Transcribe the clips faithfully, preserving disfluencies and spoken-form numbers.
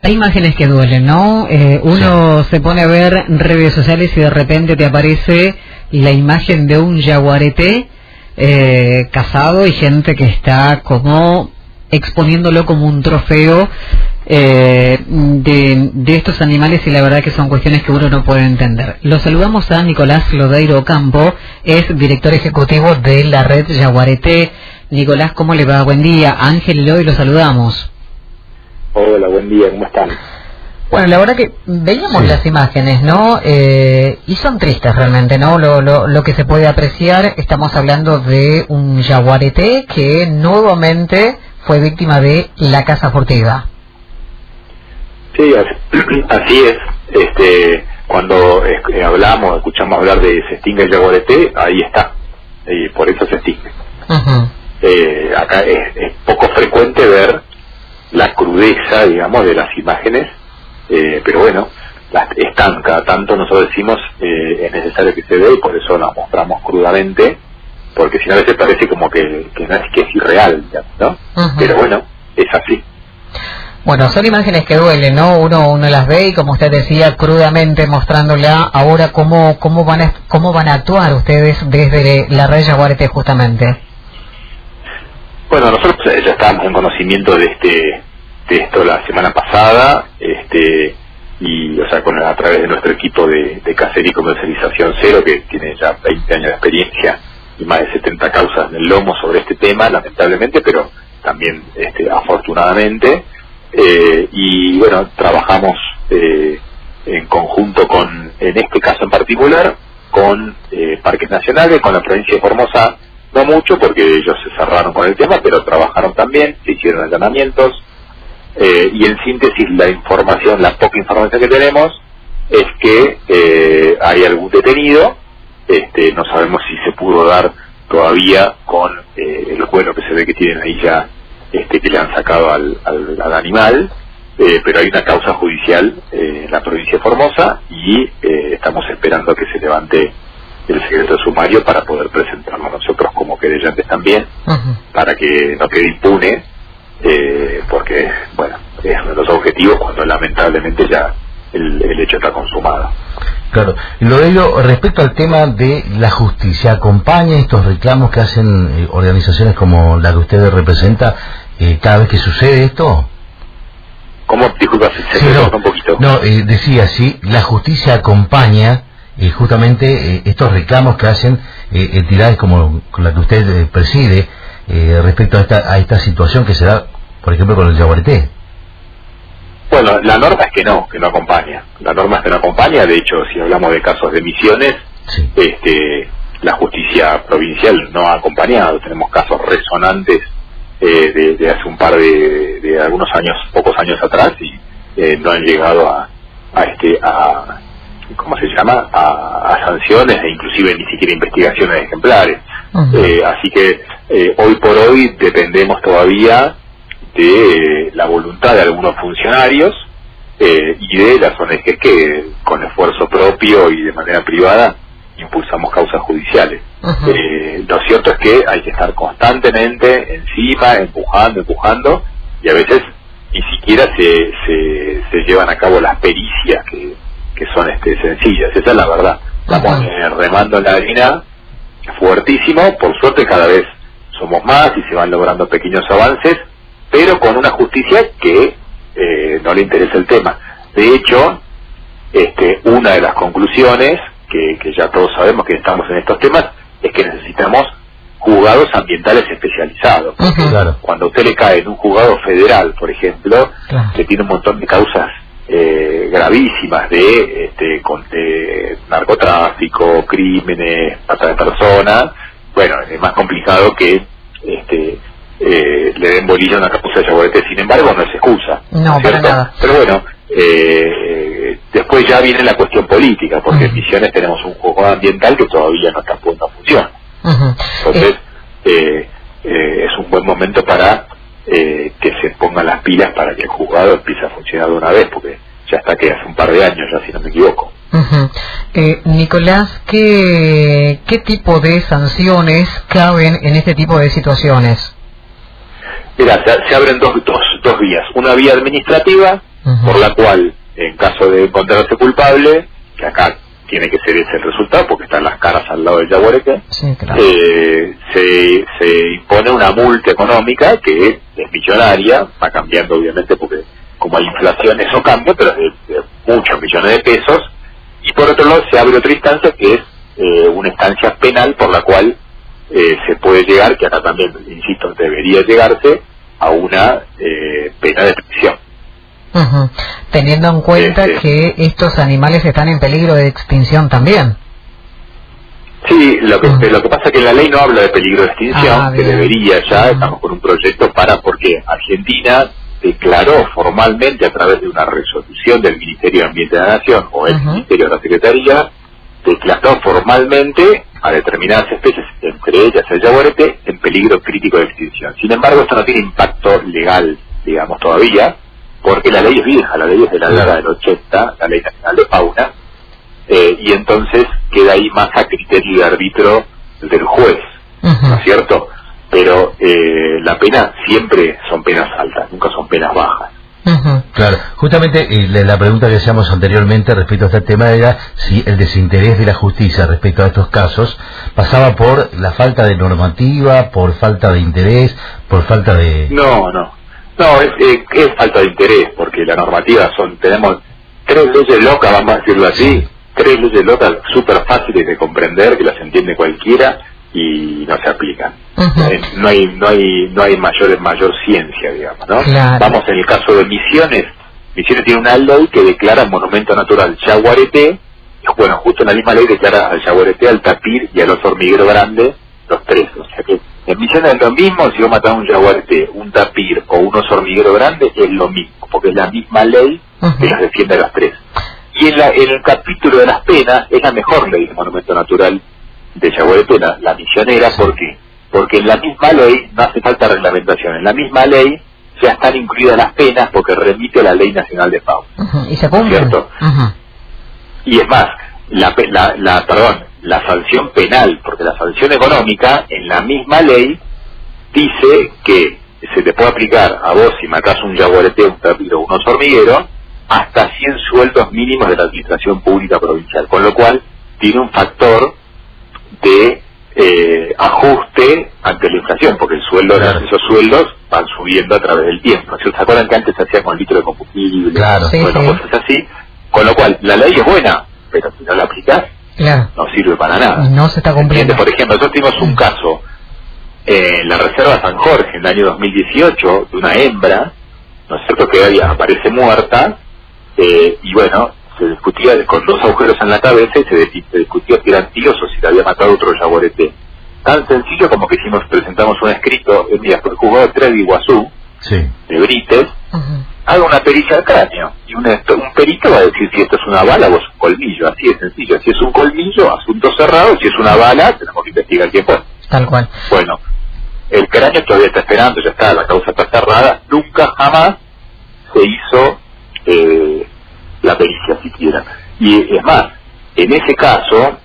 Hay imágenes que duelen, ¿no? Eh, uno sí. se pone a ver redes sociales y de repente te aparece la imagen de un yaguareté eh, cazado y gente que está como exponiéndolo como un trofeo eh, de, de estos animales, y la verdad que son cuestiones que uno no puede entender. Lo saludamos a Nicolás Lodeiro Campo, es director ejecutivo de la red Yaguareté. Nicolás, ¿cómo le va? Buen día. Ángel y Lodi lo saludamos. Hola, buen día, ¿cómo están? Bueno, la verdad que veíamos sí. las imágenes, ¿no? Eh, y son tristes realmente, ¿no? Lo, lo, lo que se puede apreciar, estamos hablando de un yaguareté que nuevamente fue víctima de la caza furtiva. Sí, así es. Este, cuando eh, hablamos, escuchamos hablar de se extingue el yaguareté, ahí está. Y por eso se extingue. Uh-huh. eh, acá es, es poco frecuente ver la crudeza, digamos, de las imágenes, eh, pero bueno, las, están, cada tanto nosotros decimos eh, es necesario que se vea, y por eso las mostramos crudamente, porque si no a veces parece como que, que, no es, que es irreal, ¿no? Uh-huh. Pero bueno, es así. Bueno, son imágenes que duelen, ¿no? Uno uno las ve y, como usted decía, crudamente mostrándola. Ahora, ¿cómo cómo van a cómo van a actuar ustedes desde la red Yaguareté justamente? Bueno, nosotros ya estábamos en conocimiento de este de esto la semana pasada, este y o sea, con a través de nuestro equipo de, de cacería y comercialización cero, que tiene ya veinte años de experiencia y más de setenta causas en el lomo sobre este tema, lamentablemente, pero también este, afortunadamente. Eh, y bueno, trabajamos eh, en conjunto con, en este caso en particular, con eh, Parques Nacionales, con la provincia de Formosa, no mucho porque ellos se cerraron con el tema, pero trabajaron también, se hicieron allanamientos, eh, y en síntesis la información, la poca información que tenemos es que eh, hay algún detenido, este, no sabemos si se pudo dar todavía con eh, el vuelo que se ve que tienen ahí ya, este, que le han sacado al, al, al animal, eh, pero hay una causa judicial eh, en la provincia de Formosa, y eh, estamos esperando a que se levante el secreto sumario para poder presentarnos nosotros como querellantes también, uh-huh. para que no quede impune, eh, porque, bueno, es uno de los objetivos cuando lamentablemente ya el, el hecho está consumado. Claro, lo de ello, respecto al tema de la justicia, ¿acompaña estos reclamos que hacen eh, organizaciones como la que usted representa eh, cada vez que sucede esto? ¿Cómo? Disculpa, se sí, me no, un poquito. No, eh, decía, sí, la justicia acompaña eh, justamente eh, estos reclamos que hacen eh, entidades como la que usted eh, preside eh, respecto a esta, a esta situación que se da, por ejemplo, con el yaguareté. Bueno, la norma es que no, que no acompaña. La norma es que no acompaña. De hecho, si hablamos de casos de Misiones, sí. este, la justicia provincial no ha acompañado. Tenemos casos resonantes eh, de, de hace un par de, de algunos años, pocos años atrás, y eh, no han llegado a, a este, a, ¿cómo se llama? A, a sanciones e inclusive ni siquiera investigaciones ejemplares. Uh-huh. Eh, así que eh, hoy por hoy dependemos todavía de la voluntad de algunos funcionarios eh, y de las O N G que con esfuerzo propio y de manera privada impulsamos causas judiciales. Uh-huh. Eh, lo cierto es que hay que estar constantemente encima, empujando, empujando, y a veces ni siquiera se, se, se llevan a cabo las pericias que, que son este, sencillas. Esa es la verdad. Estamos uh-huh. eh, remando en la arena fuertísimo. Por suerte cada vez somos más y se van logrando pequeños avances, pero con una justicia que eh, no le interesa el tema. De hecho, este, una de las conclusiones, que, que ya todos sabemos que estamos en estos temas, es que necesitamos juzgados ambientales especializados. Uh-huh. Claro. Cuando a usted le cae en un juzgado federal, por ejemplo, claro. que tiene un montón de causas eh, gravísimas de, este, con, de narcotráfico, crímenes, trata de personas, bueno, es más complicado que este Eh, le den bolilla a una causa de yaguareté. Sin embargo, no es excusa, no, para nada. Pero bueno, eh, después ya viene la cuestión política, porque uh-huh. en Misiones tenemos un juzgado ambiental que todavía no está poniendo a función. Uh-huh. Entonces eh, eh, es un buen momento para eh, que se pongan las pilas para que el juzgado empiece a funcionar de una vez, porque ya está que hace un par de años ya, si no me equivoco. Uh-huh. eh, Nicolás, ¿qué, ¿qué tipo de sanciones caben en este tipo de situaciones? Mira, se, se abren dos, dos, dos vías. Una vía administrativa, uh-huh. por la cual, en caso de encontrarse culpable, que acá tiene que ser ese el resultado, porque están las caras al lado del yaguareté, sí, claro. eh, se, se impone una multa económica que es, es millonaria, va cambiando obviamente porque como hay inflación eso cambia, pero es de, de muchos millones de pesos, y por otro lado se abre otra instancia que es eh, una instancia penal por la cual eh, se puede llegar, que acá también, insisto, debería llegarse a una eh, pena de prisión. Uh-huh. Teniendo en cuenta este, que estos animales están en peligro de extinción también. Sí, lo que, uh-huh. lo que pasa es que la ley no habla de peligro de extinción, ah, que debería ya, uh-huh. estamos con un proyecto para, porque Argentina declaró formalmente a través de una resolución del Ministerio de Ambiente de la Nación o el uh-huh. Ministerio de la Secretaría, declaró formalmente a determinadas especies, entre ellas el yaguareté, en peligro crítico de extinción. Sin embargo, esto no tiene impacto legal, digamos, todavía, porque la ley es vieja, la ley es de la década del ochenta, la Ley Nacional de Fauna, eh, y entonces queda ahí más a criterio de árbitro del juez, uh-huh. ¿no es cierto? Pero eh, la pena siempre son penas altas, nunca son penas bajas. Uh-huh. Claro, justamente eh, la, la pregunta que hacíamos anteriormente respecto a este tema era si el desinterés de la justicia respecto a estos casos pasaba por la falta de normativa, por falta de interés, por falta de... No, no, no, es, es, es falta de interés, porque la normativa son, tenemos tres leyes locas, vamos a decirlo así, sí. tres leyes locas súper fáciles de comprender, que las entiende cualquiera y no se aplican. Uh-huh. eh, no hay no hay no hay mayor mayor ciencia, digamos, ¿no? Claro. Vamos, en el caso de Misiones, Misiones tiene una ley que declara monumento natural yaguareté, y bueno, justo en la misma ley declara al yaguareté, al tapir y al oso hormiguero grande, los tres, o sea que en Misiones es lo mismo, si vos matás un yaguareté, un tapir o un oso hormiguero grande, es lo mismo, porque es la misma ley uh-huh. que los defiende a los tres. Y en, la, en el capítulo de las penas, es la mejor ley de monumento natural de yaguareté, la, la misionera, ¿por qué? Porque en la misma ley no hace falta reglamentación, en la misma ley ya están incluidas las penas porque remite a la Ley Nacional de Fauna. Uh-huh. ¿Y se cumple? ¿Cierto? Uh-huh. Y es más, la, la, la, perdón, la sanción penal, porque la sanción económica en la misma ley dice que se te puede aplicar a vos si matás un yaguareté, un tapir o un oso hormiguero, hasta cien sueldos mínimos de la administración pública provincial, con lo cual tiene un factor de eh, ajuste ante la inflación, porque el sueldo, claro. esos sueldos van subiendo a través del tiempo. ¿Se acuerdan que antes se hacía con litro de combustible? Claro. Sí, bueno, sí. cosas así. Con lo cual, la ley es buena, pero si no la aplicás, claro. no sirve para nada. No se está cumpliendo. Por ejemplo, nosotros tuvimos un caso eh, en la Reserva San Jorge, en el año dos mil dieciocho, de una hembra, ¿no es cierto?, que había, aparece muerta, eh, y bueno, se discutía con dos agujeros en la cabeza y se, se discutió si eran tíos o si le había matado otro yaguareté. Tan sencillo como que hicimos, presentamos un escrito, eh, mira, por el juzgado tres de Iguazú, sí. de Brites, uh-huh. haga una pericia al cráneo, y un, un perito va a decir si esto es una bala o es un colmillo, así de sencillo. Si es un colmillo, asunto cerrado, si es una bala, tenemos que investigar quién fue. Tal cual. Bueno, el cráneo todavía está esperando, ya está, la causa está cerrada, nunca jamás se hizo eh, la pericia siquiera. Y es más, en ese caso,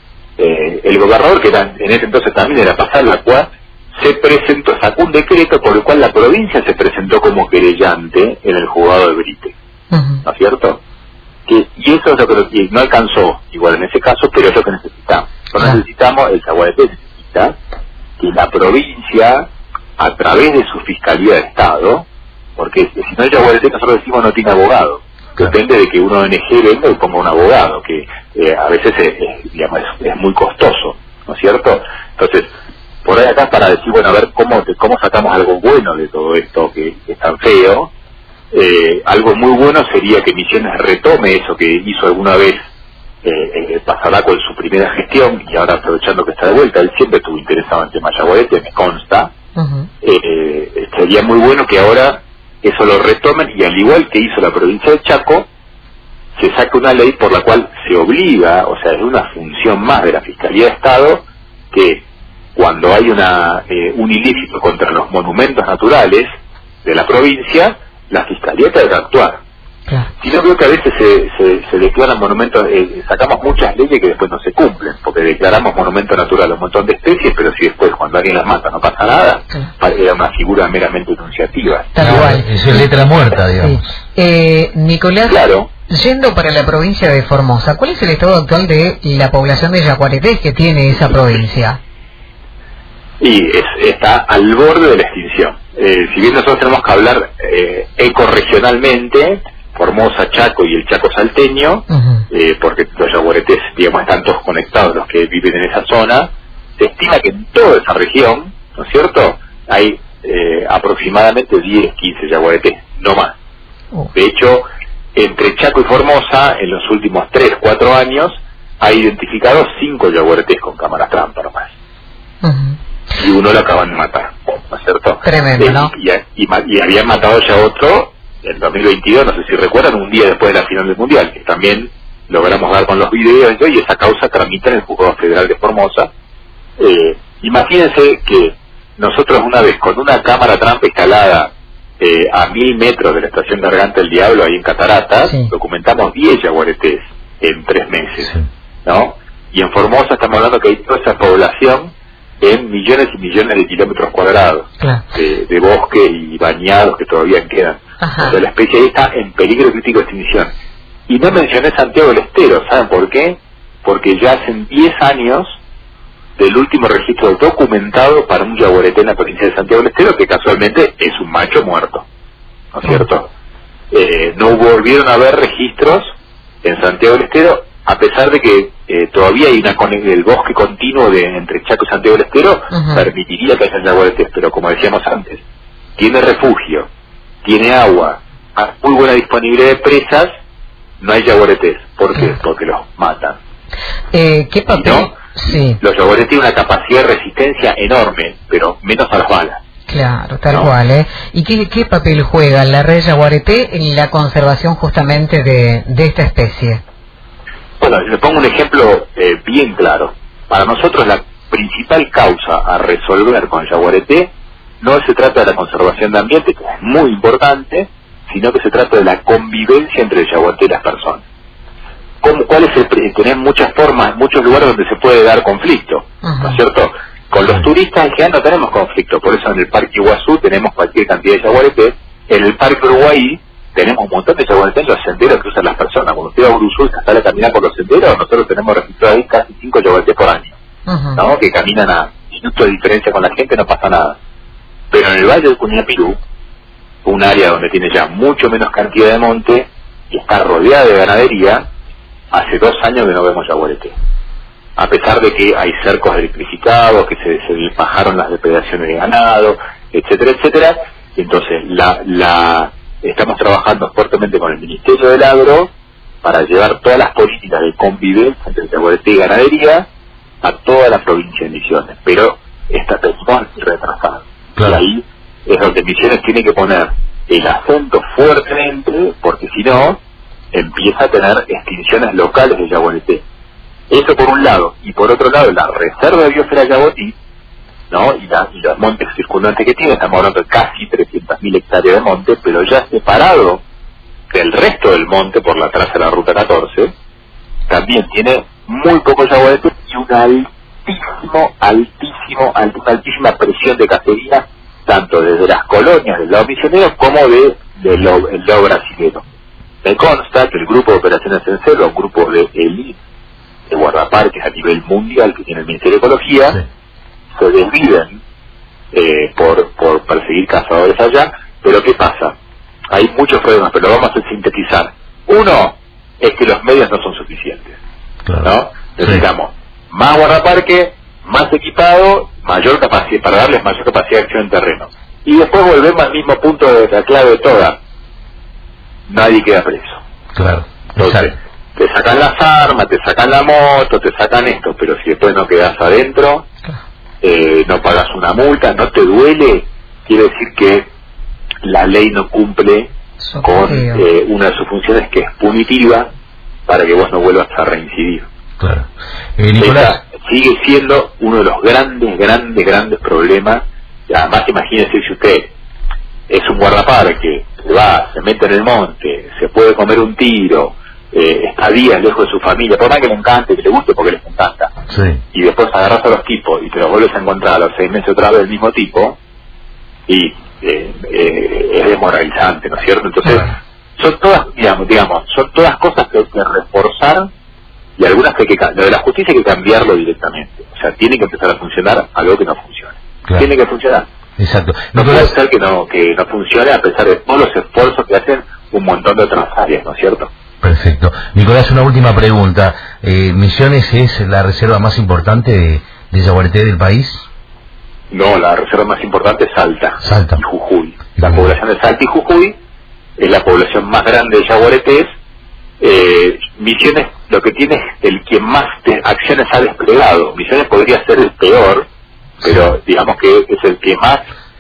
eh, el gobernador, que era, en ese entonces también era pasar la cual, se presentó, sacó un decreto por el cual la provincia se presentó como querellante en el juzgado de Brites, uh-huh. ¿no es cierto? Que, y eso es lo que, que no alcanzó, igual en ese caso, pero es lo que necesitamos. Lo uh-huh. necesitamos, el yaguareté necesita que la provincia, a través de su Fiscalía de Estado, porque si no el yaguareté, nosotros decimos no tiene abogado, claro. depende de que una O N G venga y ponga un abogado, que eh, a veces es, es, digamos, es, es muy costoso, ¿no es cierto? Entonces, por ahí acá para decir, bueno, a ver cómo cómo sacamos algo bueno de todo esto que, que es tan feo, eh, algo muy bueno sería que Misiones retome eso que hizo alguna vez eh, eh, Pasaraco en su primera gestión, y ahora aprovechando que está de vuelta, él siempre estuvo interesado en tema yaguareté, me consta, uh-huh. eh, sería muy bueno que ahora eso lo retomen, y al igual que hizo la provincia de Chaco, se saque una ley por la cual se obliga, o sea, es una función más de la Fiscalía de Estado, que cuando hay una eh, un ilícito contra los monumentos naturales de la provincia, la Fiscalía debe actuar. Claro. sino creo que a veces se, se, se declaran monumentos, eh, sacamos muchas leyes que después no se cumplen, porque declaramos monumento natural a un montón de especies, pero si después cuando alguien las mata no pasa nada, claro. Era una figura meramente enunciativa. Tal claro, cual. Eso es letra muerta, digamos. Sí. Eh, Nicolás, claro. Yendo para la provincia de Formosa, ¿cuál es el estado actual de la población de yaguaretés que tiene esa provincia? Y es, está al borde de la extinción. Eh, si bien nosotros tenemos que hablar eh, ecorregionalmente, Formosa, Chaco y el Chaco salteño, uh-huh. eh, porque los yaguaretés, digamos, están todos conectados, los que viven en esa zona, se estima que en toda esa región, ¿no es cierto?, hay eh, aproximadamente diez, quince yaguaretés, no más. Uh. De hecho, entre Chaco y Formosa, en los últimos tres, cuatro años, ha identificado cinco yaguaretés con cámaras trampa nomás. Uh-huh. Y uno lo acaban de matar, ¿no es cierto? Tremendo, eh, ¿no? Y, y, y habían matado ya otro en dos mil veintidós, no sé si recuerdan, un día después de la final del Mundial, que también logramos dar con los videos y esa causa tramita en el Juzgado Federal de Formosa. Eh, imagínense que nosotros una vez con una cámara trampa instalada eh, a mil metros de la estación Garganta del Diablo, ahí en Cataratas, sí. documentamos diez yaguaretés en tres meses, sí. ¿no? Y en Formosa estamos hablando que hay toda esa población en millones y millones de kilómetros cuadrados claro. de, de bosque y bañados que todavía quedan. Ajá. O sea, la especie ahí está en peligro crítico de extinción. Y no mencioné Santiago del Estero, ¿saben por qué? Porque ya hacen diez años del último registro documentado para un yaguareté en la provincia de Santiago del Estero, que casualmente es un macho muerto, ¿no es cierto? Eh, no volvieron a haber registros en Santiago del Estero, a pesar de que eh, todavía hay una el bosque continuo de entre Chaco y Santiago del Estero, uh-huh. permitiría que haya yaguaretés, pero como decíamos antes, tiene refugio, tiene agua, muy buena disponibilidad de presas, no hay yaguaretés. ¿Por qué? Porque los matan. Eh, ¿Qué papel? ¿No? Sí. Los yaguaretés tienen una capacidad de resistencia enorme, pero menos a las balas. Claro, tal ¿no? cual, ¿eh? ¿Y qué, qué papel juega la red yaguareté en la conservación justamente de, de esta especie? Bueno, le pongo un ejemplo eh, bien claro. Para nosotros la principal causa a resolver con el yaguareté no se trata de la conservación de ambiente, que es muy importante, sino que se trata de la convivencia entre el yaguareté y las personas. ¿Cómo, ¿Cuál es el tener muchas formas, muchos lugares donde se puede dar conflicto? Uh-huh. ¿No es cierto? Con los turistas en general no tenemos conflicto, por eso en el Parque Iguazú tenemos cualquier cantidad de yaguaretés, en el Parque Uruguay tenemos un montón de yaguaretés en los senderos que usan las personas. Cuando usted va a Uruzú y sale a caminar por los senderos, nosotros tenemos registrados ahí casi cinco yaguaretés por año, uh-huh. ¿no? Que caminan a minutos de diferencia con la gente, no pasa nada. Pero en el Valle del Cuñapirú, un área donde tiene ya mucho menos cantidad de monte y está rodeada de ganadería, hace dos años que no vemos yaguareté. A pesar de que hay cercos electrificados, que se, se bajaron las depredaciones de ganado, etcétera, etcétera. Y entonces la, la estamos trabajando fuertemente con el Ministerio del Agro para llevar todas las políticas de convivencia entre yaguareté y ganadería a toda la provincia de Misiones. Pero esta tenemos retrasada. Claro. Y ahí es donde Misiones tiene que poner el acento fuertemente, porque si no, empieza a tener extinciones locales de yaguareté. Eso por un lado. Y por otro lado, la reserva de biosfera Yabotí, ¿no? Y, la, y los montes circundantes que tiene, estamos hablando de casi trescientas mil hectáreas de monte, pero ya separado del resto del monte por la traza de la Ruta catorce, también tiene muy poco yaguareté y una altísimo, altísimo, altísima, altísima presión de cacería, tanto desde las colonias del lado misionero como de, del lado, el lado brasilero. Me consta que el grupo de operaciones en celo, un grupo de élite de guardaparques a nivel mundial que tiene el Ministerio de Ecología, sí. se desviven eh, por, por perseguir cazadores allá, pero ¿qué pasa? Hay muchos problemas, pero lo vamos a sintetizar. Uno es que los medios no son suficientes, claro. ¿no? Necesitamos sí. más guardaparque, más equipado, mayor capacidad, para darles mayor capacidad de acción en terreno. Y después volvemos al mismo punto de la clave de toda. Nadie queda preso. Claro. Entonces, te sacan las armas, te sacan la moto, te sacan esto, pero si después no quedas adentro, eh, no pagas una multa, no te duele, quiere decir que la ley no cumple con eh, una de sus funciones, que es punitiva, para que vos no vuelvas a reincidir. Claro. Eh, Nicolás... Esta sigue siendo uno de los grandes, grandes, grandes problemas. Además, imagínese si usted es un guardaparque, se va, se mete en el monte, se puede comer un tiro, eh, está días lejos de su familia, por más que le encante, que le guste porque les encanta, sí. y después agarras a los tipos y te los vuelves a encontrar a los seis meses otra vez el mismo tipo, y eh, eh, es desmoralizante, ¿no es cierto? Entonces, bueno. son todas, digamos, digamos, son todas cosas que hay que reforzar, y algunas que hay que, lo de la justicia hay que cambiarlo directamente, o sea, tiene que empezar a funcionar algo que no funcione, claro. tiene que funcionar. Exacto. No puede ser que no que no funcione a pesar de todos los esfuerzos que hacen un montón de otras áreas, ¿no es cierto? Perfecto. Nicolás, una última pregunta. Eh, ¿Misiones es la reserva más importante de, de yaguareté del país? No, la reserva más importante es Salta, Salta. y Jujuy. Y la Jujuy. población de Salta y Jujuy es la población más grande de yaguaretés. Eh, Misiones lo que tiene es el que más te, acciones ha desplegado. Misiones podría ser el peor, pero digamos que es el que más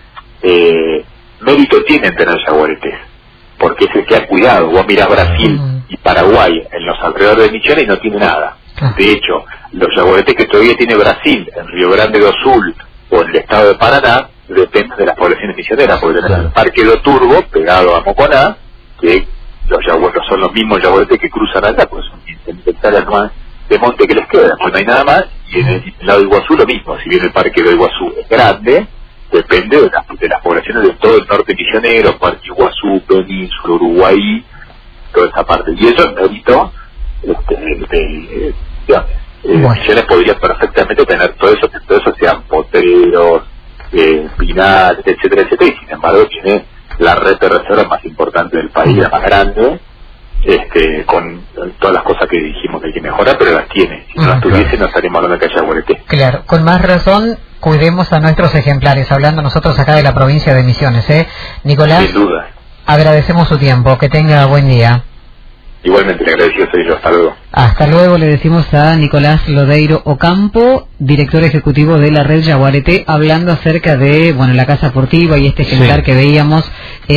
eh, mérito tiene en tener yaguaretés, porque es el que ha cuidado. Vos mirás Brasil y Paraguay en los alrededores de Misiones y no tiene nada. De hecho, los yaguaretés que todavía tiene Brasil en Río Grande do Sul o en el estado de Paraná dependen de las poblaciones misioneras, porque tenés claro. el Parque do Turbo pegado a Moconá, que los yaguaretés son los mismos yaguaretés que cruzan allá, pues son quince hectáreas más de monte que les queda, pues no hay nada más. Y en el lado de Iguazú lo mismo, si bien el Parque de Iguazú es grande, depende de las, de las poblaciones de todo el norte misionero, Parque Iguazú, Península, Uruguay, toda esa parte. Y eso es mérito este, de, de, digamos, eh, bueno. Misiones podría perfectamente tener todo eso, que todo eso sean potreros, eh, pinales, etcétera, etcétera, y sin embargo tiene la red de reservas más importante del país, la más grande, este, con todas las cosas que dijimos que hay que mejorar, pero las tiene. Si no las tuviese, no estaríamos hablando de que haya yaguareté. Claro, con más razón, cuidemos a nuestros ejemplares, hablando nosotros acá de la provincia de Misiones, ¿eh? Nicolás, sin duda. Agradecemos su tiempo, que tenga buen día. Igualmente, le agradecido soy yo, hasta luego. Hasta luego, le decimos a Nicolás Lodeiro Ocampo, director ejecutivo de la red Yaguareté, hablando acerca de, bueno, la casa furtiva y este ejemplar sí. que veíamos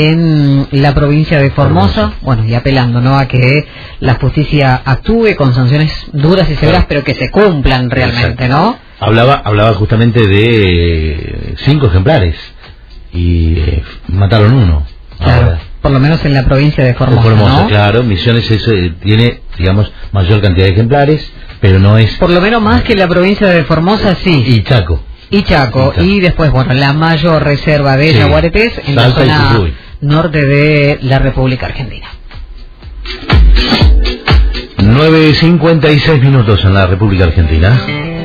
en la provincia de Formosa, Formosa, bueno, y apelando, ¿no?, a que la justicia actúe con sanciones duras y severas, claro. pero que se cumplan realmente, exacto. ¿no? Hablaba, hablaba justamente de cinco ejemplares y eh, mataron uno. Claro. Ahora. Por lo menos en la provincia de Formosa, Formosa, ¿no? Claro, Misiones es, eh, tiene, digamos, mayor cantidad de ejemplares, pero no es... Por lo menos más que la provincia de Formosa, sí. Y Chaco. Y Chaco. Y, Chaco. Y después, bueno, la mayor reserva de sí. yaguaretés en Salta la zona norte de la República Argentina. nueve cincuenta y seis minutos en la República Argentina.